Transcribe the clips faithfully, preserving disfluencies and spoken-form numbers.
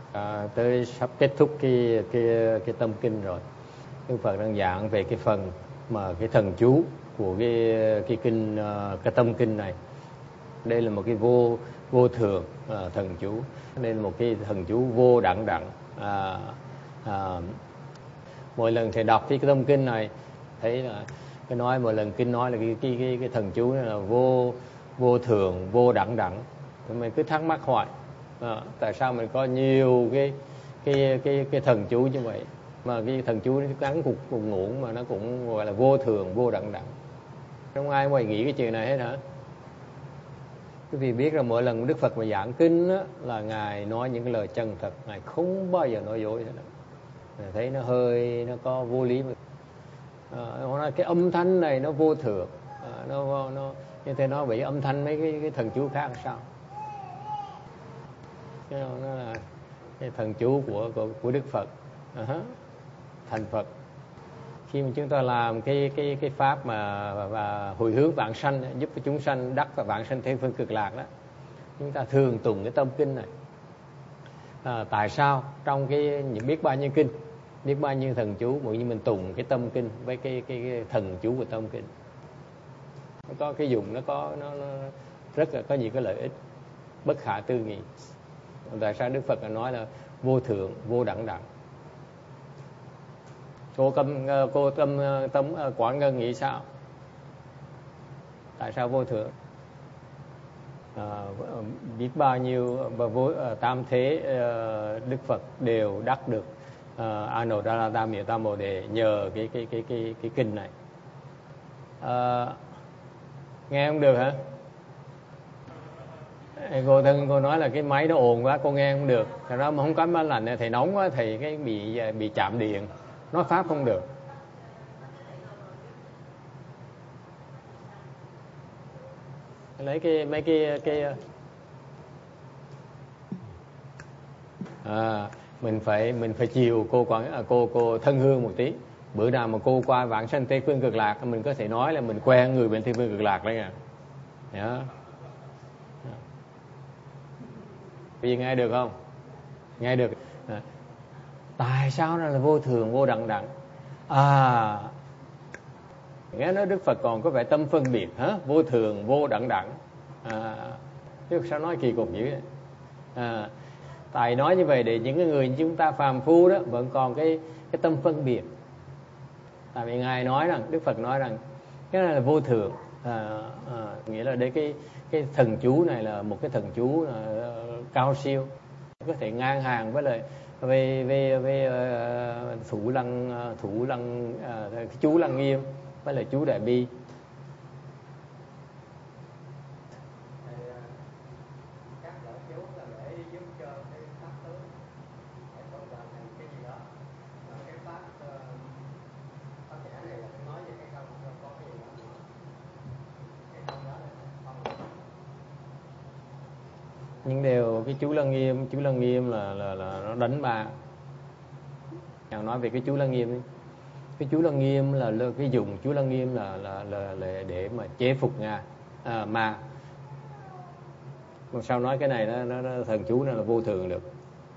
À, tới sắp kết thúc cái cái cái tâm kinh rồi. Đức Phật đang giảng về cái phần mà cái thần chú của cái cái kinh cái tâm kinh này. Đây là một cái vô vô thường à, thần chú. Đây là một cái thần chú vô đẳng đẳng. À, à, mỗi lần thầy đọc cái tâm kinh này thấy là cái nói mỗi lần kinh nói là cái cái cái, cái thần chú này là vô vô thường, vô đẳng đẳng. Thì mình cứ thắc mắc hoài. À, tại sao mình có nhiều cái cái cái cái thần chú như vậy, mà cái thần chú nó gắn cục cùng ngủ mà nó cũng gọi là vô thường, vô đẳng đẳng. Không ai ngoài nghĩ cái chuyện này hết hả? Quý vị biết là mỗi lần Đức Phật mà giảng kinh á, là Ngài nói những cái lời chân thật, Ngài không bao giờ nói dối hết. Ngài thấy nó hơi nó có vô lý. À, nói cái âm thanh này nó vô thường, à, nó nó như thế nó bị âm thanh mấy cái, cái thần chú khác sao? Nó, nó là cái thần chú của của, của Đức Phật, uh-huh. Thành Phật. Khi mà chúng ta làm cái cái cái pháp mà và, và hồi hướng vãng sanh, giúp cho chúng sanh đắc và vãng sanh thế phương cực lạc đó, chúng ta thường tụng cái tâm kinh này. À, tại sao trong cái những biết bao nhiêu kinh, biết bao nhiêu thần chú, mỗi như mình tụng cái tâm kinh với cái cái, cái thần chú của tâm kinh, nó có cái dùng, nó có nó, nó rất là có nhiều cái lợi ích bất khả tư nghị. Tại sao Đức Phật nói là vô thượng, vô đẳng đẳng? Cô tâm cô tâm tâm Quảng Ngân nghĩ sao? Tại sao vô thượng? À, biết bao nhiêu vô tam thế Đức Phật đều đắc được Anuttara Miệu Tam Bồ Đề nhờ cái cái cái cái cái kinh này. À, nghe không được hả? Cô thân cô nói là cái máy nó ồn quá, cô nghe không được. Thật ra mà không có máy lạnh thì nóng quá thì cái bị bị chạm điện, nói pháp không được. Lấy cái mấy cái cái à, mình phải mình phải chiều cô quản cô cô thân hương một tí. Bữa nào mà cô qua vãng sanh Tây Phương Cực Lạc, mình có thể nói là mình quen người bên Tây Phương Cực Lạc đấy nha. Đó. Bây giờ nghe được không? Nghe được. À, tại sao nó là vô thường, vô đẳng đẳng? À, nghe nói Đức Phật còn có vẻ tâm phân biệt, hả? Vô thường, vô đẳng đẳng. À, chứ sao nói kỳ cục dữ vậy? À, tại nói như vậy để những người chúng ta phàm phu đó vẫn còn cái cái tâm phân biệt. Tại vì Ngài nói rằng, Đức Phật nói rằng cái này là vô thường. À, à, nghĩa là đây cái cái thần chú này là một cái thần chú là cao siêu, có thể ngang hàng với lại về về về uh, thủ lăng uh, thủ lăng uh, chú Lăng Nghiêm với lại chú Đại Bi. Nhưng đều cái chú Lăng Nghiêm, chú Lăng Nghiêm là là là nó đánh ma. Nào nói về cái chú Lăng Nghiêm đi. Cái chú Lăng Nghiêm là cái dùng chú Lăng Nghiêm là là là, là để mà chế phục Nga à, ma. Còn sao nói cái này nó, nó, nó thần chú nó là vô thường được?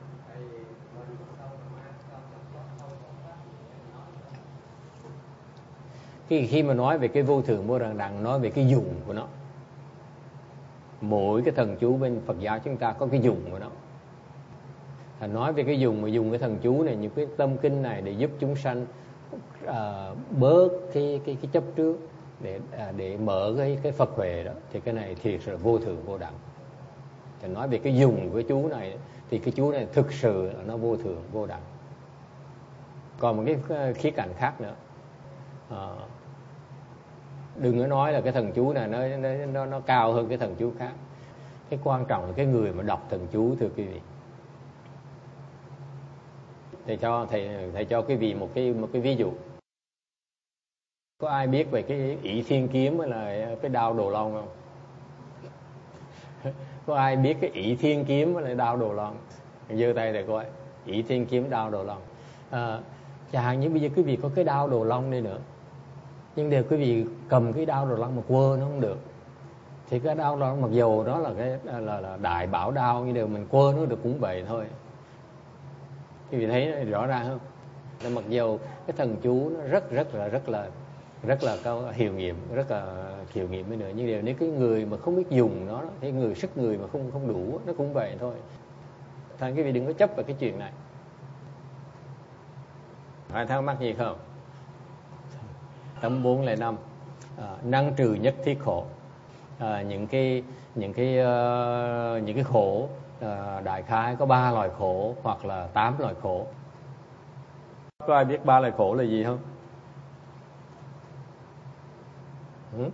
Khi khi mà nói về cái vô thường vô đẳng đẳng, nói về cái dùng của nó. Mỗi cái thần chú bên Phật giáo chúng ta có cái dùng của nó. Thành nói về cái dùng mà dùng cái thần chú này, những cái tâm kinh này để giúp chúng sanh à, bớt cái cái cái chấp trước, để à, để mở cái cái Phật huệ đó, thì cái này thiệt là vô thường vô đẳng. Thành nói về cái dùng của cái chú này thì cái chú này thực sự là nó vô thường vô đẳng. Còn một cái khía cạnh khác nữa, à, đừng có nói là cái thần chú này nó nó nó cao hơn cái thần chú khác. Cái quan trọng là cái người mà đọc thần chú, thưa quý vị. Thầy cho thầy thầy cho quý vị một cái một cái ví dụ. Có ai biết về cái Ỷ Thiên Kiếm hay là cái đao Đồ Long không? Có ai biết cái Ỷ Thiên Kiếm hay là đao Đồ Long? Giơ tay để coi. Ỷ Thiên Kiếm, đao Đồ Long. À, chẳng như bây giờ quý vị có cái đao Đồ Long đây nữa, nhưng đều quý vị cầm cái đao Đồ Long mà quơ nó không được. Thì cái đao đó mặc dù đó là cái là, là đại bảo đao, nhưng đều mình quơ nó được cũng vậy thôi. Quý vị thấy rõ ràng không? Là mặc dù cái thần chú nó rất rất là rất là rất là có hiệu nghiệm, rất là hiệu nghiệm với nữa, nhưng điều nếu cái người mà không biết dùng nó, cái người sức người mà không không đủ, nó cũng vậy thôi. Thành quý vị đừng có chấp vào cái chuyện này. Ai thắc mắc gì không? Tấm bốn lẻ năm, à, năng trừ nhất thiết khổ. À, những cái những cái uh, những cái khổ uh, đại khái có ba loại khổ hoặc là tám loại khổ. Có ai biết ba loại khổ là gì không? Ừ?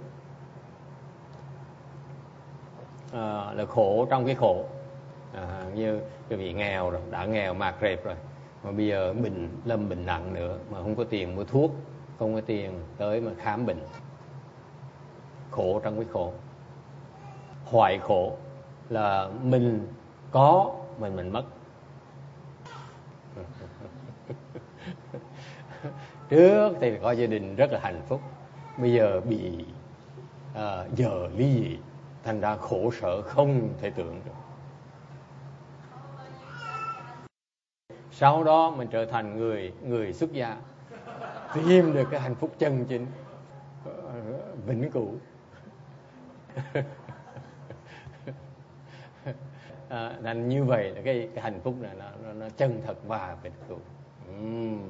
À, là khổ trong cái khổ. À, như cái vị nghèo rồi, đã nghèo mạt rệp rồi, mà bây giờ bệnh lâm bệnh nặng nữa mà không có tiền mua thuốc, không có tiền tới mà khám bệnh. Khổ trong cái khổ. Hoại khổ là mình có mình mình mất. Trước thì có gia đình rất là hạnh phúc, bây giờ bị à, giờ ly dị, thành ra khổ sở không thể tưởng được. Sau đó mình trở thành người người xuất gia, tìm được cái hạnh phúc chân chính vĩnh cửu. À, nên như vậy là cái, cái hạnh phúc này nó, nó, nó chân thật và vĩnh cửu. uhm.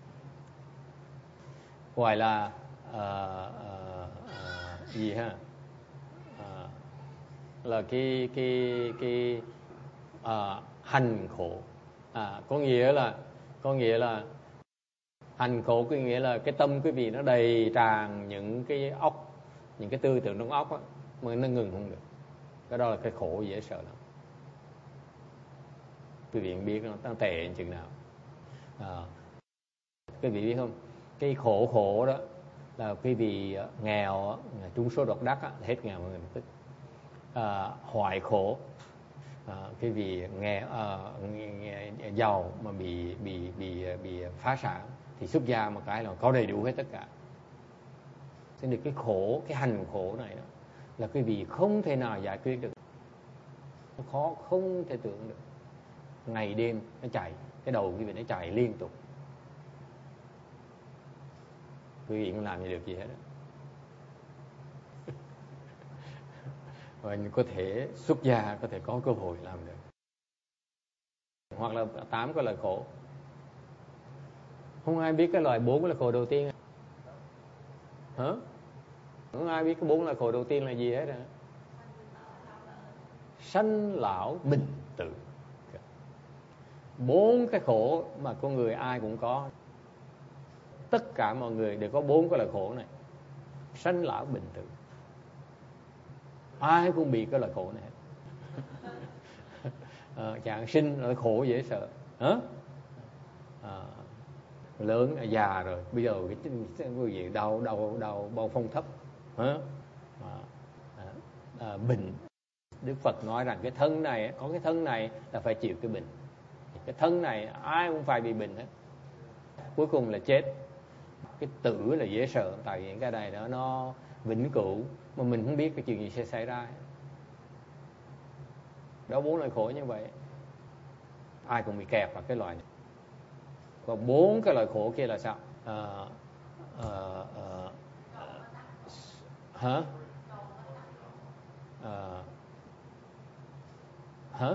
Gọi là à, à, à, gì ha à, là cái cái cái à, hành khổ. À, có nghĩa là có nghĩa là hành khổ, có nghĩa là cái tâm quý vị nó đầy tràn những cái óc, những cái tư tưởng trong óc á, mà nó ngừng không được. Cái đó là cái khổ dễ sợ lắm. Quý vị biết nó, nó tệ đến chừng nào. À, quý vị biết không, cái khổ khổ đó là quý vị nghèo, trúng số độc đắc á, hết nghèo mà người tức. À, hoại khổ, à, quý vị nghe, à, nghe giàu mà bị bị bị bị phá sản thì xuất gia một cái là có đầy đủ hết tất cả. Thế nên cái khổ, cái hành khổ này đó là quý vị không thể nào giải quyết được, nó khó không thể tưởng được. Ngày đêm nó chạy, cái đầu quý vị nó chạy liên tục, quý vị không làm gì được gì hết đó. Và có thể xuất gia, có thể có cơ hội làm được. Hoặc là tám cái loại khổ. Không ai biết cái loại bốn cái loại khổ đầu tiên hả? Không ai biết cái bốn loại khổ đầu tiên là gì hết hả? Sanh lão bệnh tử. Bốn cái khổ mà con người ai cũng có. Tất cả mọi người đều có bốn cái loại khổ này. Sanh lão bệnh tử, ai cũng bị cái loại khổ này. À, chàng sinh là khổ dễ sợ. Hả? À, lớn già rồi, bây giờ cái, cái gì đau đau đau bao phong thấp. Hả? À, à, à, bệnh. Đức Phật nói rằng cái thân này, có cái thân này là phải chịu cái bệnh. Cái thân này ai cũng phải bị bệnh hết. Cuối cùng là chết. Cái tử là dễ sợ, tại vì cái này đó nó vĩnh cửu mà mình không biết cái chuyện gì sẽ xảy ra. Đó, bốn loại khổ như vậy, ai cũng bị kẹt vào cái loại này. Còn bốn cái loại khổ kia là sao? À, à, à, hả? À, hả?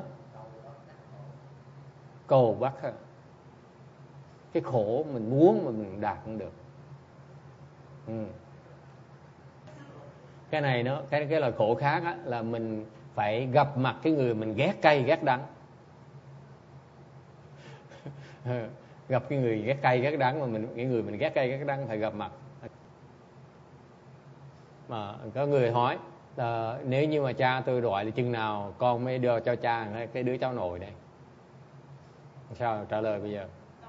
Cầu bắt hả? Cái khổ mình muốn mà mình đạt không được. Ừ. Cái này nó cái cái loại khổ khác á, là mình phải gặp mặt cái người mình ghét cay ghét đắng. Gặp cái người ghét cay ghét đắng mà mình cái người mình ghét cay ghét đắng phải gặp mặt. Mà có người hỏi là nếu như mà cha tôi đòi thì chừng nào con mới đưa cho cha cái đứa cháu nội này. Sao trả lời bây giờ?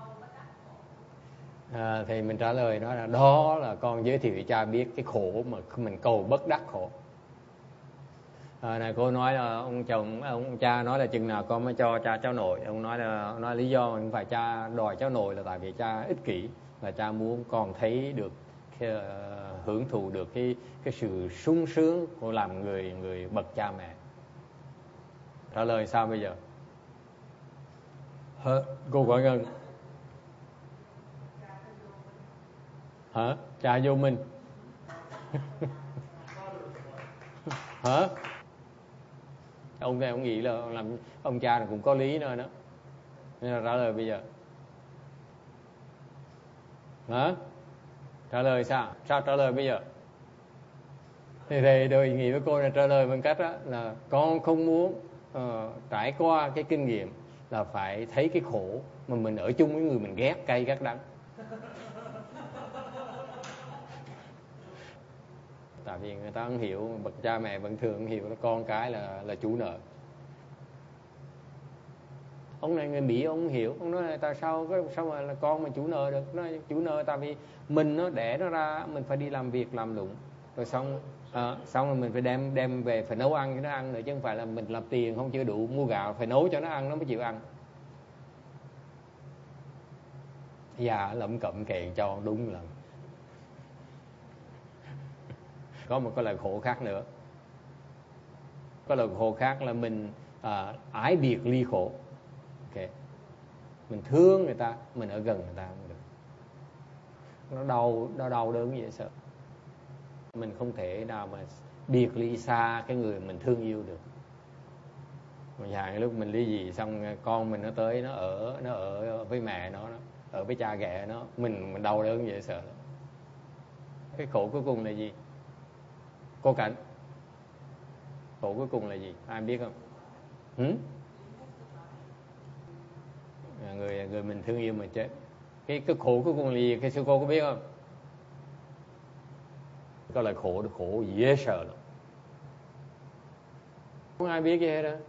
À, thì mình trả lời nói là đó là con giới thiệu cho cha biết cái khổ mà mình cầu bất đắc khổ. À, này cô nói là ông chồng, ông cha nói là chừng nào con mới cho cha cháu nội. Ông nói là ông nói lý do không phải cha đòi cháu nội là tại vì cha ích kỷ, là cha muốn con thấy được cái, uh, hưởng thụ được cái cái sự sung sướng của làm người người bậc cha mẹ. Trả lời sao bây giờ? Hả? Cô Quả Ngân Hả? Cha vô minh. Hả? Ông này ông nghĩ là làm ông cha này cũng có lý nữa đó. Nên là trả lời bây giờ. Hả? Trả lời sao? Sao trả lời bây giờ? Thì thầy đề nghị với cô là trả lời bằng cách đó là con không muốn uh, trải qua cái kinh nghiệm là phải thấy cái khổ mà mình ở chung với người mình ghét cay gắt đắng. Tại vì người ta không hiểu, bậc cha mẹ vẫn thường không hiểu là con cái là là chủ nợ. Ông này người Mỹ ông không hiểu, ông nói là tại sao sao mà là con mà chủ nợ được? Nói chủ nợ tại vì mình nó đẻ nó ra, mình phải đi làm việc làm lụng, rồi xong à, xong rồi mình phải đem đem về phải nấu ăn cho nó ăn nữa, chứ không phải là mình làm tiền không chưa đủ mua gạo phải nấu cho nó ăn nó mới chịu ăn. Dạ lẩm cẩm kèn cho đúng là có một cái lời khổ khác nữa. Có lời khổ khác là mình à, ái biệt ly khổ. Okay. Mình thương người ta, mình ở gần người ta không được. Nó đau, nó đau đớn dễ sợ. Mình không thể nào mà biệt ly xa cái người mình thương yêu được. Mà dạng lúc mình ly dị xong con mình nó tới nó ở nó ở với mẹ nó, nó ở với cha ghẻ nó, mình mình đau đớn dễ sợ. Cái khổ cuối cùng là gì? Cô Cảnh, khổ cuối cùng là gì? Ai biết không? Hử? Người người mình thương yêu mà chết. Cái cái khổ cuối cùng là gì? Cái sư cô có biết không? Có là khổ, khổ dễ sợ lắm. Không ai biết gì hết đó.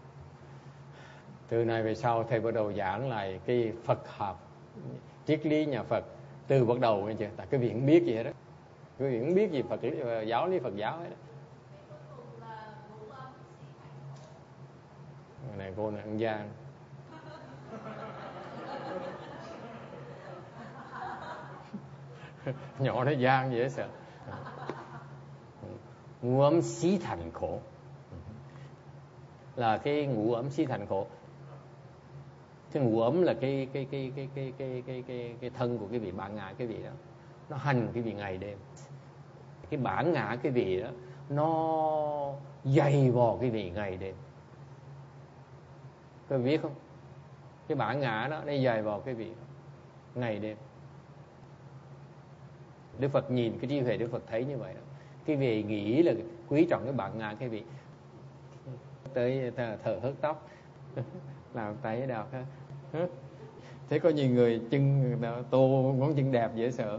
Từ này về sau thầy bắt đầu giảng lại cái Phật học, triết lý nhà Phật. Từ bắt đầu nghe chưa? Tại cái vị không biết gì hết đó. Cái vị không biết gì Phật lý, giáo lý Phật giáo hết đó. Cái này cô này ăn gian. Nhỏ nó gian dễ sợ. Ngũ ấm xí thành khổ. Là cái ngũ ấm xí thành khổ. Cái ngũ ấm là cái cái cái cái cái cái cái cái cái thân của cái vị bản ngã cái vị đó. Nó hành cái vị ngày đêm. Cái bản ngã cái vị đó nó dày vò cái vị ngày đêm. Các bạn biết không? Cái bản ngã đó nó dày vò cái vị đó, ngày đêm. Đức Phật nhìn cái trí huệ Đức Phật thấy như vậy đó. Cái vị nghĩ là quý trọng cái bản ngã cái vị. Tới thở hớt tóc làm tay đào ha. Thế có nhiều người chân tô ngón chân đẹp dễ sợ.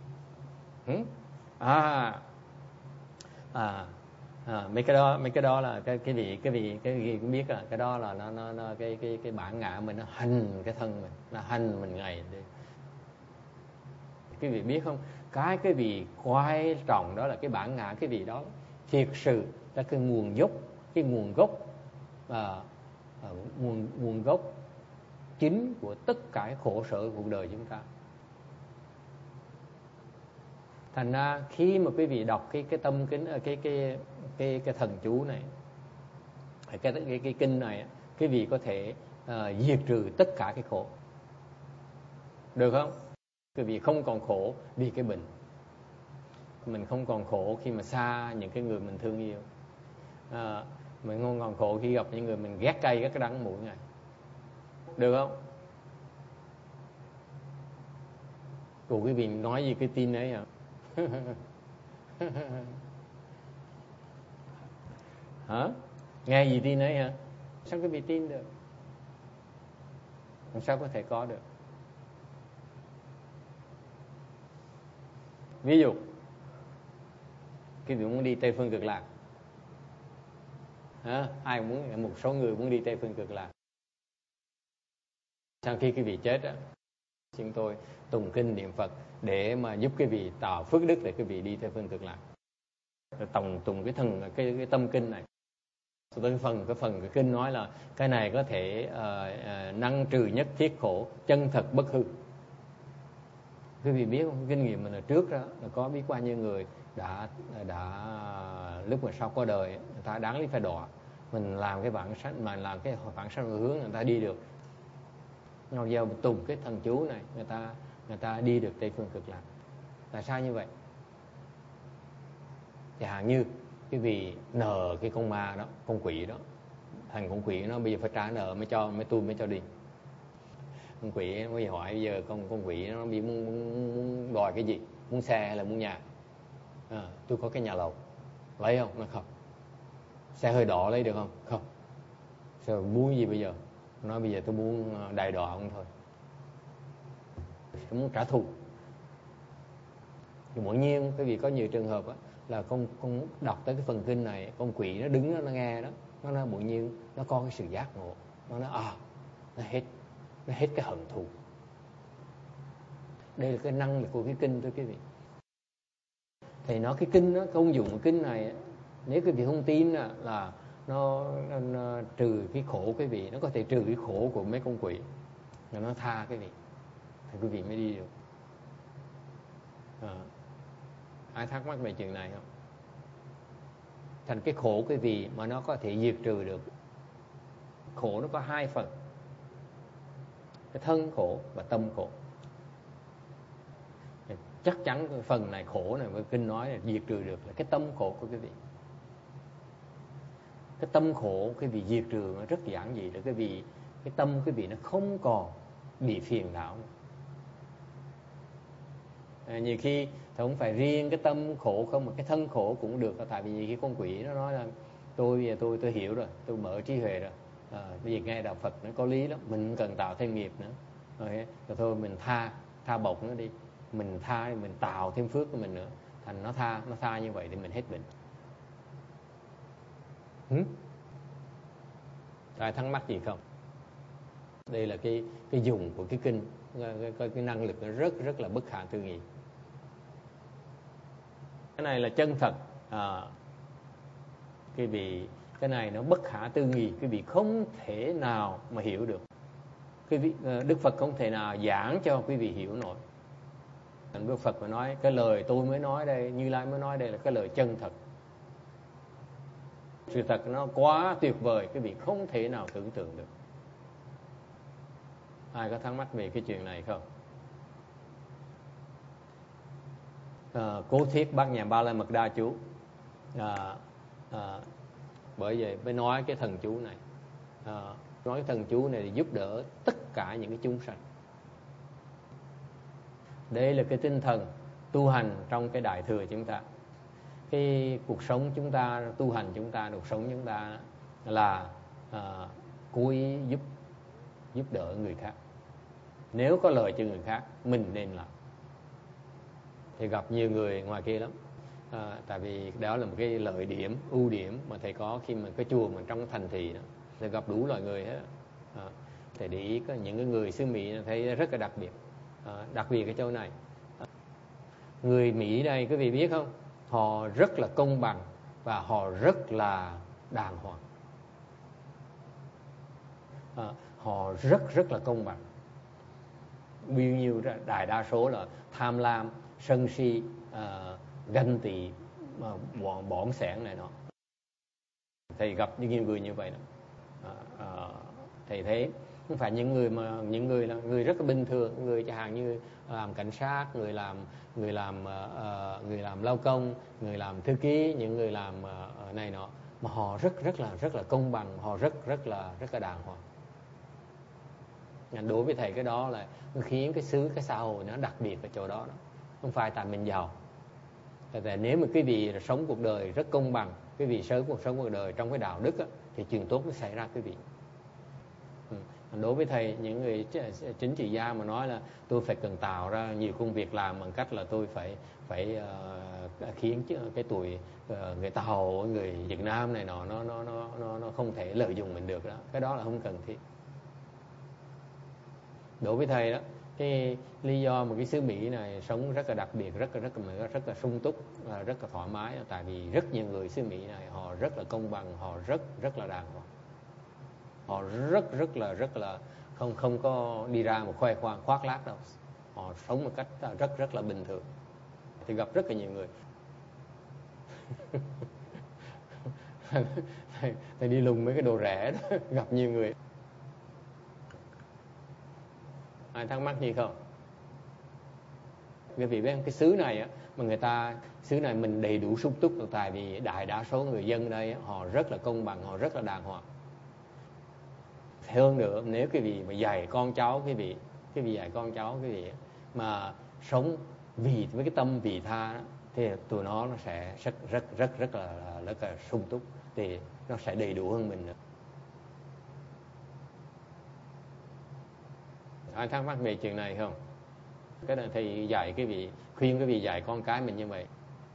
À à à mấy cái đó mấy cái đó là cái cái vị cái vị cái gì cũng biết là cái đó là nó nó, nó cái cái cái bản ngã mình nó hành cái thân mình, nó hành mình ngày đi. Cái vị biết không, cái cái vị quan trọng đó là cái bản ngã cái vị đó thiệt sự là cái nguồn gốc, cái nguồn gốc à, à, nguồn nguồn gốc chính của tất cả khổ sở của cuộc đời chúng ta. Thành ra khi mà quý vị đọc cái cái tâm kính cái cái cái cái thần chú này, cái cái cái kinh này, quý vị có thể uh, diệt trừ tất cả cái khổ, được không? Quý vị không còn khổ vì cái bệnh, mình không còn khổ khi mà xa những cái người mình thương yêu, à, mình không còn khổ khi gặp những người mình ghét cay ghét đắng mỗi ngày, được không? Cô quý vị nói gì cái tin ấy à? Hả? Nghe gì tin ấy hả? Sao quý vị tin được? Sao có thể có được? Ví dụ quý vị muốn đi Tây Phương Cực Lạc, hả? Ai muốn, một số người muốn đi Tây Phương Cực Lạc. Sau khi quý vị chết á, chúng tôi tụng kinh niệm Phật để mà giúp quý vị tạo phước đức để quý vị đi Tây Phương Cực Lạc. Tổng tụng cái thần cái cái tâm kinh này. Tới phần cái phần cái kinh nói là cái này có thể uh, uh, năng trừ nhất thiết khổ, chân thật bất hư. Quý vị biết không, kinh nghiệm mình là trước đó là có biết bao nhiêu người đã đã lúc mà sau qua đời người ta đáng lý phải đọa, mình làm cái bản sách mà làm cái bản sách hướng người ta đi được. Nào giờ tụng cái thần chú này người ta người ta đi được Tây Phương Cực Lạc. Tại sao như vậy? Chẳng hạn như cái vì nợ cái con ma đó, con quỷ đó, thành con quỷ nó bây giờ phải trả nợ mới cho, mới tu mới cho đi. Con quỷ nó mới hỏi bây giờ con con quỷ nó bị muốn, muốn, muốn đòi cái gì, muốn xe hay là muốn nhà? À, tôi có cái nhà lầu, lấy không? Nó không. Xe hơi đỏ lấy được không? Không. Sao muốn gì bây giờ? Nói bây giờ tôi muốn đài đọa ông thôi, tôi muốn trả thù. Thì mỗi nhiên cái vì có nhiều trường hợp á, là con con đọc tới cái phần kinh này, con quỷ nó đứng đó, nó nghe đó, nó nói mỗi nhiên nó có cái sự giác ngộ, nó nói à, nó hết nó hết cái hận thù. Đây là cái năng lực của cái kinh thưa quý vị. Thì nó cái kinh đó, công dụng của kinh này, nếu quý vị không tin là, là nó, nó, nó trừ cái khổ quý vị, nó có thể trừ cái khổ của mấy con quỷ, là nó tha quý vị, thì quý vị mới đi được. À, ai thắc mắc về chuyện này không? Thành cái khổ quý vị mà nó có thể diệt trừ được. Khổ nó có hai phần, cái thân khổ và tâm khổ. Chắc chắn cái phần này khổ này với kinh nói là diệt trừ được là cái tâm khổ của quý vị. Cái tâm khổ quý vị diệt trừ nó rất giản dị, là quý vị, cái tâm quý vị nó không còn bị phiền não nữa. À, nhiều khi không phải riêng cái tâm khổ không, mà cái thân khổ cũng được. Tại vì nhiều khi con quỷ nó nói là tôi bây giờ tôi tôi hiểu rồi, tôi mở trí huệ rồi, à, bây giờ nghe đạo Phật nó có lý lắm, mình không cần tạo thêm nghiệp nữa, rồi, rồi thôi mình tha tha bộc nó đi, mình tha mình tạo thêm phước của mình nữa, thành nó tha nó tha như vậy thì mình hết bệnh. Hử? Ai thắc mắc gì không? Đây là cái cái dùng của cái kinh, cái, cái, cái năng lực nó rất rất là bất khả tư nghị. Cái này là chân thật, à, cái vị cái này nó bất khả tư nghị, cái vị không thể nào mà hiểu được. Cái vị Đức Phật không thể nào giảng cho quý vị hiểu nổi. Đức Phật mới nói cái lời tôi mới nói đây, Như Lai mới nói đây là cái lời chân thật. Sự thật nó quá tuyệt vời, quý vị không thể nào tưởng tượng được. Ai có thắc mắc về cái chuyện này không? À, Cố Thiết Bát Nhã Ba La Mật Đa chú, à, à, bởi vậy mới nói cái thần chú này, à, nói cái thần chú này để giúp đỡ tất cả những cái chúng sanh. Đây là cái tinh thần tu hành trong cái Đại Thừa chúng ta. Cái cuộc sống chúng ta, tu hành chúng ta, cuộc sống chúng ta là à, cố ý giúp giúp đỡ người khác. Nếu có lợi cho người khác, mình nên làm. Thì gặp nhiều người ngoài kia lắm, à, tại vì đó là một cái lợi điểm, ưu điểm mà thầy có khi mà cái chùa mình trong thành thị đó, thầy gặp đủ loại người hết. À, thầy để ý có những cái người xứ Mỹ thấy rất là đặc biệt, à, đặc biệt cái chỗ này. À, người Mỹ đây quý vị biết không, họ rất là công bằng và họ rất là đàng hoàng. À, họ rất rất là công bằng. Bao nhiêu đại đa số là tham lam, sân si, à, ganh tị, bỏn bỏn sẻn này nọ. Thầy gặp nhiều người như vậy đó. À, à, thầy thấy không phải những người mà những người là người rất là bình thường, người chẳng hạn như làm cảnh sát, người làm người làm uh, người làm lao công, người làm thư ký, những người làm uh, này nọ, mà họ rất rất là rất là công bằng, họ rất rất là rất là đàng hoàng. Đối với thầy cái đó là khiến cái xứ, cái xã hội nó đặc biệt ở chỗ đó, đó. Không phải tại mình giàu. Tại nếu mà quý vị sống cuộc đời rất công bằng, quý vị sống cuộc sống cuộc đời trong cái đạo đức á, thì chuyện tốt nó xảy ra quý vị. Ừ. Đối với thầy, những người chính trị gia mà nói là tôi phải cần tạo ra nhiều công việc làm bằng cách là tôi phải phải uh, khiến cái tuổi uh, người Tàu, người Việt Nam này nọ nó nó nó nó nó không thể lợi dụng mình được đó. Cái đó là không cần thiết. Đối với thầy đó, cái lý do mà cái xứ Mỹ này sống rất là đặc biệt, rất là rất là rất là sung túc, rất là thoải mái, tại vì rất nhiều người xứ Mỹ này họ rất là công bằng, họ rất rất là đàng hoàng, họ rất rất là rất là không không có đi ra một khoe khoang khoác lác đâu, họ sống một cách rất rất là bình thường. Thì gặp rất là nhiều người thầy, thầy đi lùng mấy cái đồ rẻ đó, gặp nhiều người. Ai thắc mắc gì không? Bởi vì cái xứ này á, mà người ta xứ này mình đầy đủ sung túc, tại vì đại đa số người dân đây họ rất là công bằng, họ rất là đàng hoàng. Hơn nữa, nếu quý vị mà dạy con cháu quý vị, quý vị dạy con cháu quý vị mà sống vì với cái tâm vị tha đó, thì tụi nó nó sẽ rất rất rất rất là rất là sung túc, thì nó sẽ đầy đủ hơn mình nữa. Ai thắc mắc về chuyện này không? Cái này thầy dạy cái vị, khuyên cái vị dạy con cái mình như vậy.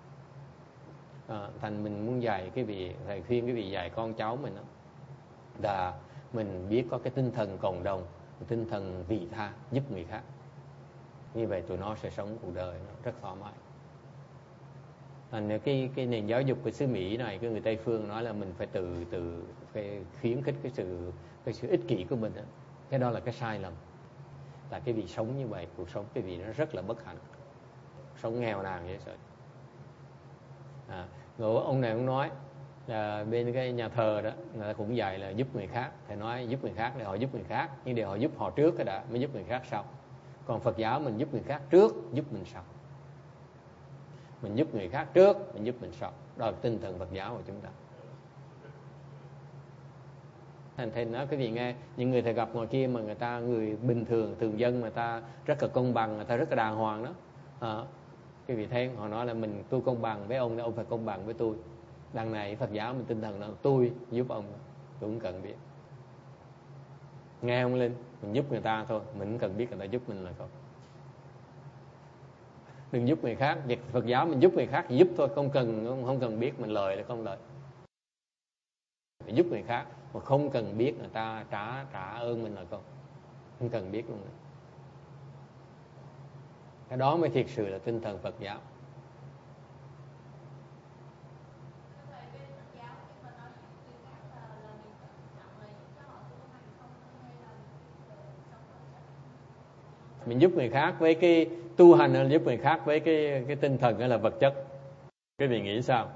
À, thành mình muốn dạy cái vị, thầy khuyên cái vị dạy con cháu mình đó, là mình biết có cái tinh thần cộng đồng, tinh thần vị tha, giúp người khác. Như vậy tụi nó sẽ sống cuộc đời nó rất thoải mái. Thành cái cái nền giáo dục của xứ Mỹ này, cái người Tây phương nói là mình phải từ từ phải khuyến khích cái sự cái sự ích kỷ của mình đó. Cái đó là cái sai lầm. Là cái vị sống như vậy, cuộc sống cái vị nó rất là bất hạnh, sống nghèo nàn vậy sợ. À, rồi ông này cũng nói là bên cái nhà thờ đó người ta cũng dạy là giúp người khác. Thầy nói giúp người khác để họ giúp người khác, nhưng để họ giúp họ trước cái đã mới giúp người khác sau. Còn Phật giáo mình giúp người khác trước, giúp mình sau. Mình giúp người khác trước, mình giúp mình sau. Đó là tinh thần Phật giáo của chúng ta. Thành thầy nói cái gì nghe, những người thầy gặp ngoài kia mà người ta người bình thường, thường dân, người ta rất là công bằng, người ta rất là đàng hoàng đó. À, cái vị thấy họ nói là mình tôi công bằng với ông, ông phải công bằng với tôi. Đằng này Phật giáo mình tinh thần là tôi giúp ông, tôi cũng cần biết. Nghe không Linh, mình giúp người ta thôi, mình cũng cần biết người ta giúp mình là không. Đừng giúp người khác. Việc Phật giáo mình giúp người khác thì giúp thôi, không cần không cần biết mình lời là không lời. Mình giúp người khác mà không cần biết người ta trả trả ơn mình là không, không cần biết luôn. Cái đó mới thiệt sự là tinh thần Phật giáo. Mình giúp người khác với cái tu hành là giúp người khác với cái cái tinh thần hay là vật chất. Cái vị nghĩ sao?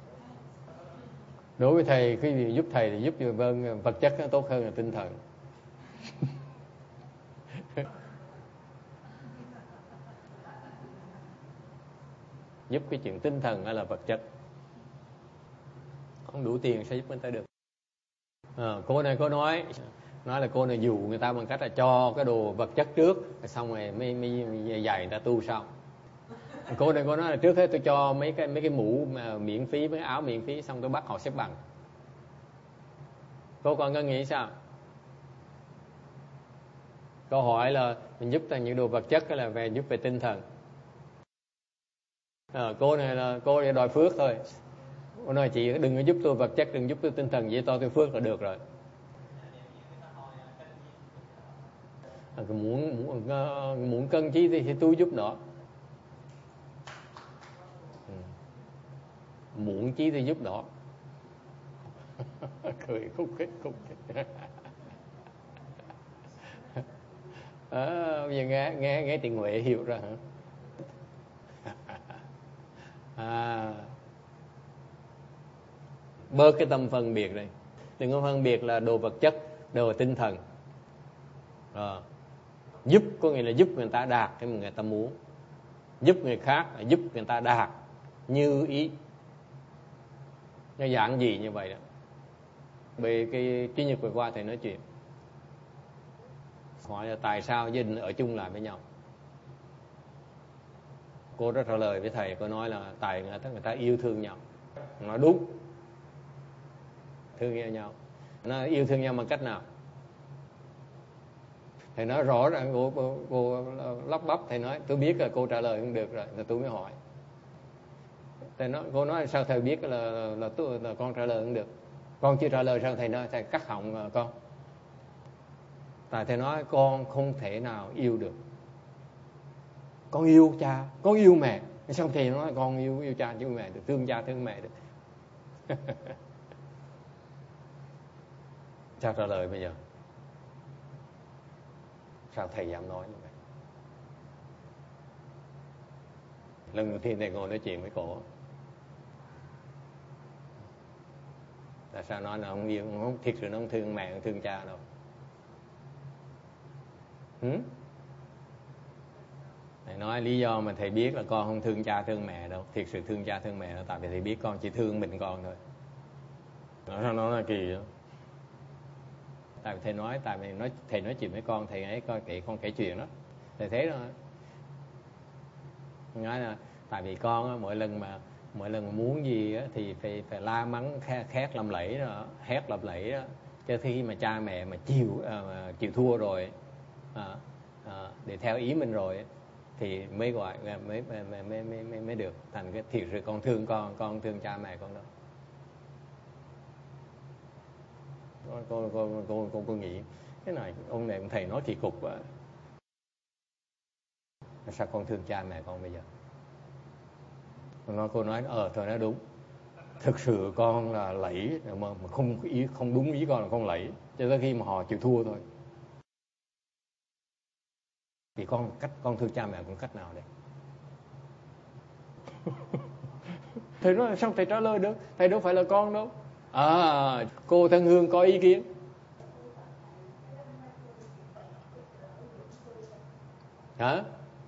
Đối với thầy, cái gì giúp thầy thì giúp vâng, vật chất nó tốt hơn là tinh thần. Giúp cái chuyện tinh thần hay là vật chất. Không đủ tiền sẽ giúp người ta được. À, cô này có nói nói là cô này dụ người ta bằng cách là cho cái đồ vật chất trước, xong rồi mới, mới dạy người ta tu sau. Cô này có nói là trước hết tôi cho mấy cái mấy cái mũ mà miễn phí, mấy cái áo miễn phí, xong tôi bắt họ xếp bằng. Cô còn có nghĩ sao? Câu hỏi là mình giúp ta những đồ vật chất hay là về giúp về tinh thần? À, cô này là cô này đòi phước thôi. Cô nói chị đừng có giúp tôi vật chất, đừng giúp tôi tinh thần, vậy to tôi phước là được rồi. À, muốn, muốn muốn cân chí thì, thì tôi giúp nó. Ừ. Muốn chí thì giúp nó. Cười khúc khích khúc khích. À, bây giờ nghe nghe nghe tiền Huệ hiểu rồi hả? À, bớt cái tâm phân biệt này, đừng có phân biệt là đồ vật chất, đồ tinh thần. À, giúp có nghĩa là giúp người ta đạt cái mà người ta muốn, giúp người khác là giúp người ta đạt như ý. Nó dạng gì như vậy đó. Về cái Chủ nhật vừa qua thầy nói chuyện, hỏi là tại sao gia đình ở chung lại với nhau. Cô đã trả lời với thầy, cô nói là tại người ta, người ta yêu thương nhau. Nói đúng, thương yêu nhau. Nó yêu thương nhau bằng cách nào? Thầy nói rõ ràng, cô, cô, cô lắp bắp. Thầy nói tôi biết là cô trả lời không được rồi, thì tôi mới hỏi. Thầy nói, cô nói sao thầy biết là, là, là, tôi, là con trả lời không được? Con chưa trả lời sao thầy nói thầy cắt họng con? Tại thầy nói con không thể nào yêu được. Con yêu cha, con yêu mẹ. Sao thầy nói con yêu yêu cha chứ yêu mẹ được, thương cha thương mẹ được? Sao trả lời bây giờ? Sao thầy dám nói như vậy? Lần đầu tiên thầy ngồi nói chuyện với cổ. Tại sao nói là không yêu, không thiệt sự nó không thương mẹ, không thương cha đâu. Hử? Thầy nói lý do mà thầy biết là con không thương cha thương mẹ đâu, thiệt sự thương cha thương mẹ đâu, tại vì thầy biết con chỉ thương mình con thôi. Nó sao nó là kỳ đó. Tại vì thầy nói, tại vì nói thầy nói chuyện với con, thầy ấy coi kể con kể chuyện đó, thầy thấy đó. Nói là tại vì con á, mỗi lần mà mỗi lần mà muốn gì á, thì phải phải la mắng khét lầm lẫy đó, hét lầm lẫy đó. Cho khi mà cha mẹ mà chịu à, mà chịu thua rồi à, à, để theo ý mình rồi thì mới gọi mới mới mới mới mới, mới được. Thành cái thiệt sự con thương con, con thương cha mẹ con đâu. Con con con con con, con nghĩ cái này ông này ông thầy nói kỳ cục quá. Sao con thương cha mẹ con bây giờ? Con nói cô nói ờ thôi nói đúng. Thực sự con là lẫy mà, mà không ý không đúng ý con là con lẫy, cho tới khi mà họ chịu thua thôi. Thì con cách con thương cha mẹ con cách nào đây? Thầy nói sao thầy trả lời được? Thầy đâu phải là con đâu. À, cô Thân Hương có ý kiến. Hả?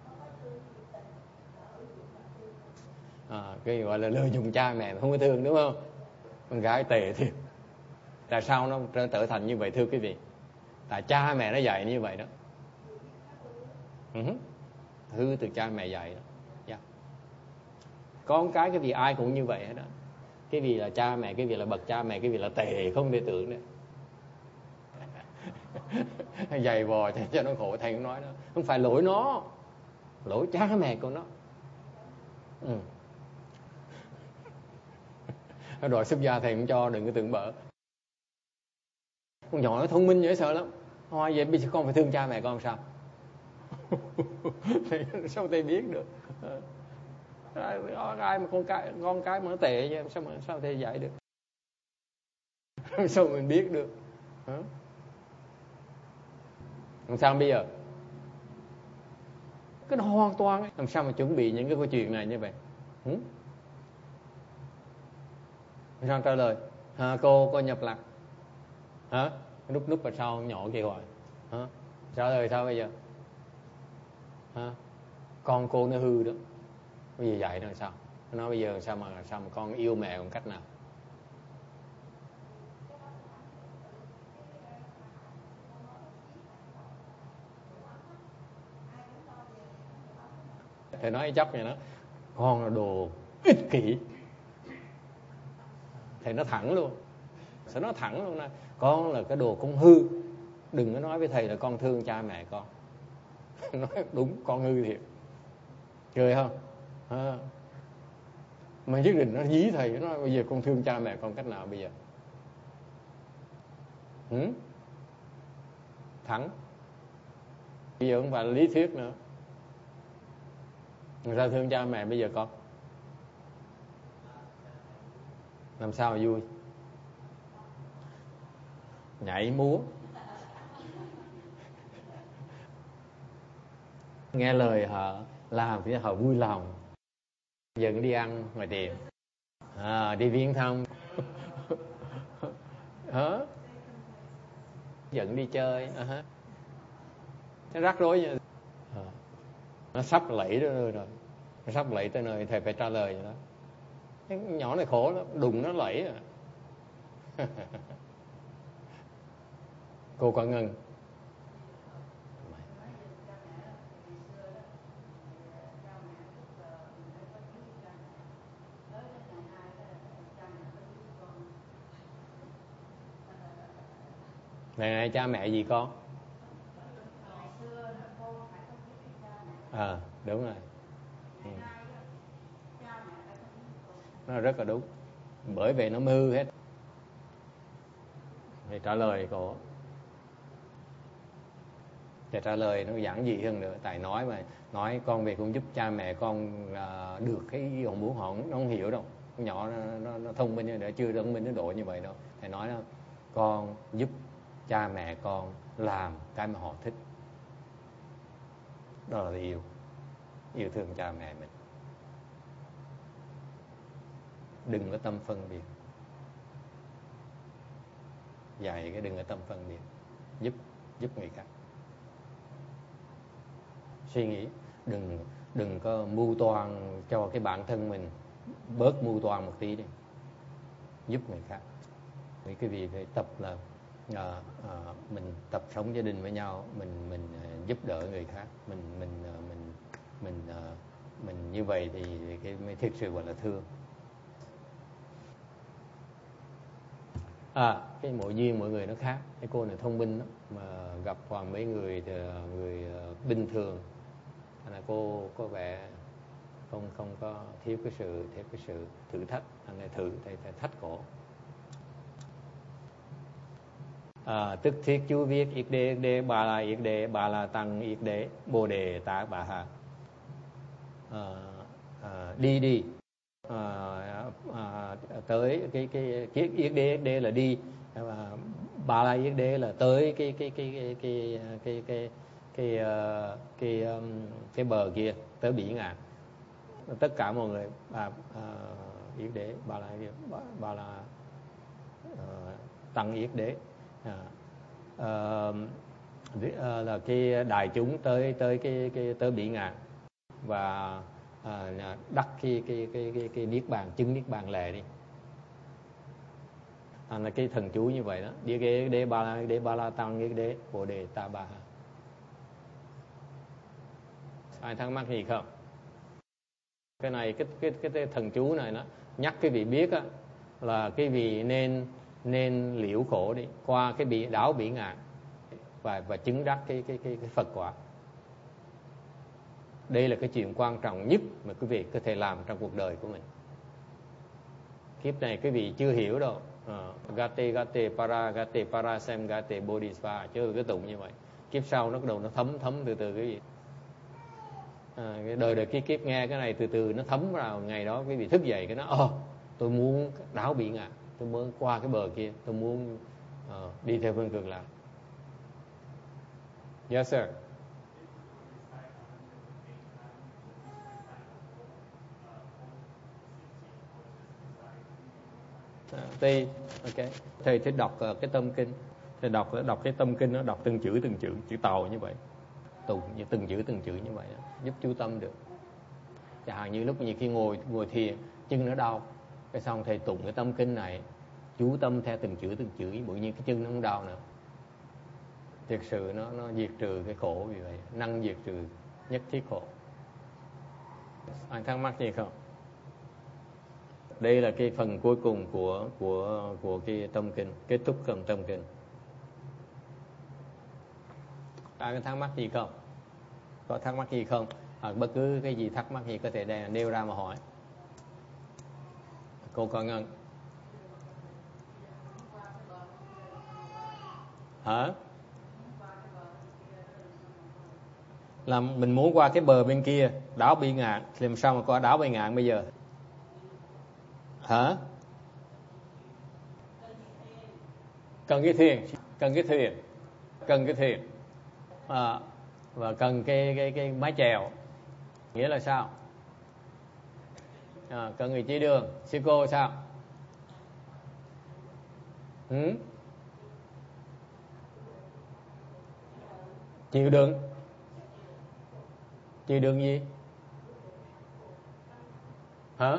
À, cái gọi là lợi dụng cha mẹ không có thương đúng không? Con gái tệ thiệt. Tại sao nó trở, trở thành như vậy thưa quý vị? Tại cha mẹ nó dạy như vậy đó. Uh-huh. Hư từ cha mẹ dạy đó. Yeah. Con cái cái gì ai cũng như vậy hết đó. Cái gì là cha mẹ, cái gì là bậc cha mẹ, cái gì là tệ không thể tưởng nữa. Dày vò cho, cho nó khổ. Thầy cũng nói đó, không phải lỗi nó, lỗi cha mẹ của nó. Ừ. Nó đòi xuất gia thầy cũng cho, đừng có tưởng bở. Con nhỏ nó thông minh dễ sợ lắm. Thôi vậy bây giờ con phải thương cha mẹ con sao? Sao thầy biết được? Ai, ai mà con cái con cái mà nó tệ vậy sao mà sao thầy dạy được? Sao mình biết được? Hả? Làm sao bây giờ? Cái nó hoàn toàn ấy. Làm sao mà chuẩn bị những cái câu chuyện này như vậy? Hử? Làm sao trả lời? À, cô cô nhập lạc. Hả? Núp núp vào sau nhỏ kia gọi. Hả? Trả lời sao bây giờ? Hả? Con cô nó hư đó. Bây giờ dạy nó sao? Nó nói bây giờ sao mà sao mà con yêu mẹ bằng cách nào? Thầy nói chấp vậy đó. Con là đồ ích kỷ. Thầy nói thẳng luôn. Sẽ nói thẳng luôn nè. Con là cái đồ con hư. Đừng có nói với thầy là con thương cha mẹ con. Nói đúng, con hư thiệt. Cười không? À. Mà nhất định nó dí thầy. Nó nói bây giờ con thương cha mẹ con cách nào bây giờ? Ừ? Thẳng. Bây giờ không phải là lý thuyết nữa. Làm sao thương cha mẹ bây giờ con? Làm sao mà vui? Nhảy múa, nghe lời họ, làm thì họ vui lòng. Dẫn đi ăn ngoài tiệm, à, đi viếng thăm. Hả? Dẫn đi chơi. Uh-huh. Nó rắc rối vậy. À, nó sắp lẫy đó rồi, nó sắp lẫy tới nơi thầy phải trả lời vậy đó. Cái nhỏ này khổ lắm, đụng nó lẫy à. Cô Quả Ngân. Này này, cha mẹ gì con? À, đúng rồi. Ừ. Nó rất là đúng. Bởi vậy nó mới hư hết. Thì trả lời cô, thì trả lời nó giản dị hơn nữa. Tại nói mà nói con về cũng giúp cha mẹ con à, được cái họ muốn, họ nó không hiểu đâu. Con nhỏ nó, nó, nó thông minh để chưa thông minh đến độ như vậy đâu. Thầy nói đó, con giúp cha mẹ con làm cái mà họ thích. Đó là yêu. Yêu thương cha mẹ mình. Đừng có tâm phân biệt. Dạy cái đừng có tâm phân biệt. Giúp giúp người khác. Suy nghĩ, đừng đừng có mưu toan cho cái bản thân mình, bớt mưu toan một tí đi, giúp người khác. Vì cái gì phải tập là à, à, mình tập sống gia đình với nhau, mình mình uh, giúp đỡ người khác, mình mình uh, mình mình uh, mình như vậy thì cái mới thực sự gọi là thương. À, cái mộ duyên mỗi người nó khác. Cái cô này thông minh lắm, mà gặp toàn mấy người thì người uh, bình thường, là cô có vẻ không không có thiếu cái sự thiếu cái sự thử thách, anh này thử thầy thầy thách cổ. À, tức thiết chú viết yết đế yết đế bà la yết đế bà la tăng yết đế bồ đề tá bà ha. À, à, đi đi à, à, tới cái cái cái yết đế yết đế là đi, à, bà la yết đế là tới cái cái cái cái cái cái cái cái cái, cái, um, cái bờ kia, tới bỉ ngạn. Tất cả mọi người à, à, yết đế bà la bà, bà la à, tăng yết đế à, à, là cái đại chúng tới tới cái cái tới bỉ ngạn và à, đắc cái cái cái cái cái niết bàn, chứng niết bàn lệ đi. À, là cái thần chú như vậy đó. Đi cái đế ba la đế ba la tăng cái đế bồ đề ta bà. Ai thắc mắc gì không? Cái này cái cái cái, cái thần chú này nó nhắc cái vị biết á, là cái vị nên nên liễu khổ đi qua cái bị đảo bỉ ngạn và và chứng đắc cái cái cái cái Phật quả. Đây là cái chuyện quan trọng nhất mà quý vị có thể làm trong cuộc đời của mình. Kiếp này quý vị chưa hiểu đâu. Uh, gate gate para gate para sem gate bodhisattva, chứ cái tụng như vậy. Kiếp sau nó bắt đầu nó thấm thấm từ từ cái gì. À, cái đời đời kiếp kiếp nghe cái này từ từ nó thấm vào, ngày đó quý vị thức dậy cái nó ồ, oh, tôi muốn đảo biển à, tôi muốn qua cái bờ kia, tôi muốn uh, đi theo phương cực lạc. Yes sir. Thì ok, thầy thích đọc uh, cái tâm kinh, thầy đọc đọc cái tâm kinh nó đọc từng chữ từng chữ chữ tàu như vậy, tụng như từng chữ từng chữ như vậy giúp chú tâm được. Chẳng hạn như lúc nhiều khi ngồi ngồi thiền chân nó đau, cái xong thầy tụng cái tâm kinh này, chú tâm theo từng chữ từng chữ, tự nhiên cái chân nó không đau nữa. Thực sự nó nó diệt trừ cái khổ, vì vậy năng diệt trừ nhất thiết khổ. Anh thắc mắc gì không? Đây là cái phần cuối cùng của của của cái tâm kinh, kết thúc phần tâm kinh. Ai có thắc mắc gì không? Có thắc mắc gì không? Hoặc bất cứ cái gì thắc mắc gì có thể nêu ra mà hỏi. Cô Con Ngân. Hả? Là mình muốn qua cái bờ bên kia, đảo Bỉ Ngạn, thì làm sao mà qua đảo Bỉ Ngạn bây giờ? Hả? Cần cái thuyền, cần cái thuyền, cần cái thuyền, à, và cần cái cái cái mái chèo. Nghĩa là sao? À, cần người chỉ đường. Sư cô sao? Ừ? Chịu đựng. Chịu đựng gì? Hả?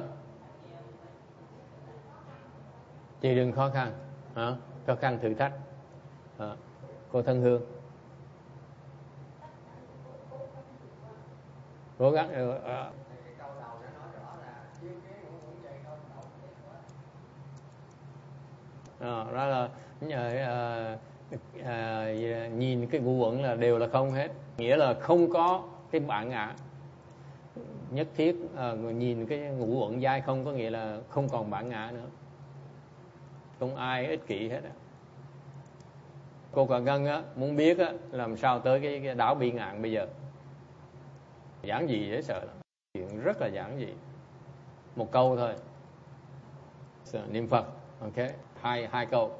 Chịu đựng khó khăn. Hả? Khó khăn thử thách. Hả? Cô Thân Hương. Cố gắng. À. À, đó là à, à, nhìn cái ngũ uẩn là đều là không hết, nghĩa là không có cái bản ngã. Nhất thiết à, nhìn cái ngũ uẩn dai không có nghĩa là không còn bản ngã nữa, không ai ích kỷ hết á. Cô Còn Ngân á, muốn biết á, làm sao tới cái, cái đảo Bỉ Ngạn bây giờ. Giản dị dễ sợ lắm, chuyện rất là giản dị, một câu thôi, niệm Phật, ok, hai hai câu.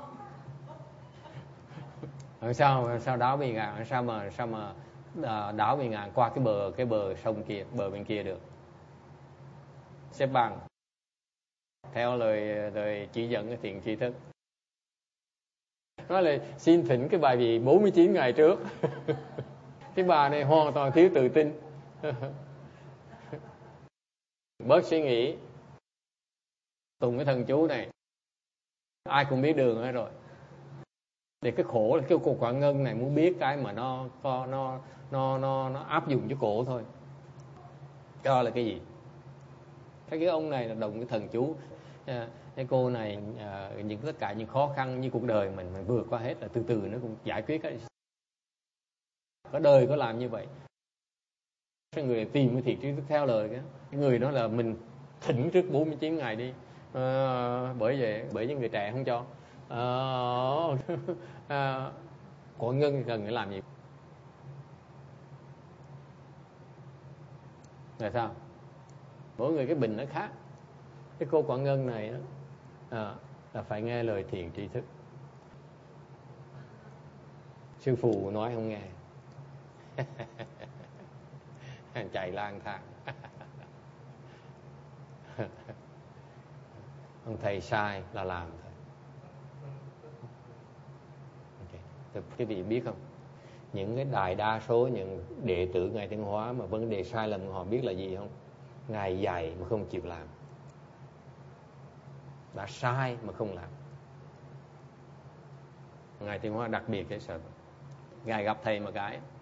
Làm sao làm sao đảo Bỉ Ngạn, làm sao mà sao mà đảo Bỉ Ngạn qua cái bờ cái bờ sông kia, bờ bên kia được. Xếp bằng theo lời lời chỉ dẫn cái thiện tri thức. Nói là xin thỉnh cái bài vị bốn mươi chín ngày trước. Cái bà này hoàn toàn thiếu tự tin. Bớt suy nghĩ, tụng cái thần chú này, ai cũng biết đường hết rồi. Để cái khổ là cái cô Quảng Ngân này muốn biết cái mà nó nó nó nó nó, nó áp dụng cho cổ thôi. Đó là cái gì? Cái cái ông này là đồng cái thần chú. À, cái cô này à, những tất cả những khó khăn như cuộc đời mình mình vượt qua hết, là từ từ nó cũng giải quyết cái. Có đời có làm như vậy. Cái người tìm cái thiện trí thức theo lời cái. Cái người đó là mình thỉnh trước bốn mươi chín ngày đi. À, bởi vậy bởi những người trẻ không cho. À, à, Quảng Ngân cần phải làm gì? Là sao? Mỗi người cái bình nó khác. Cái cô Quảng Ngân này đó, à, là phải nghe lời thiện tri thức. Sư phụ nói không nghe. Chạy lang thang. Ông thầy sai là làm thôi. Okay. Quý vị biết không? Những cái đại đa số những đệ tử Ngài Thanh Hóa mà vấn đề sai lầm họ biết là gì không? Ngài dạy mà không chịu làm. Đã sai mà không làm. Ngài Thanh Hóa đặc biệt cái sợ. Ngài gặp thầy một cái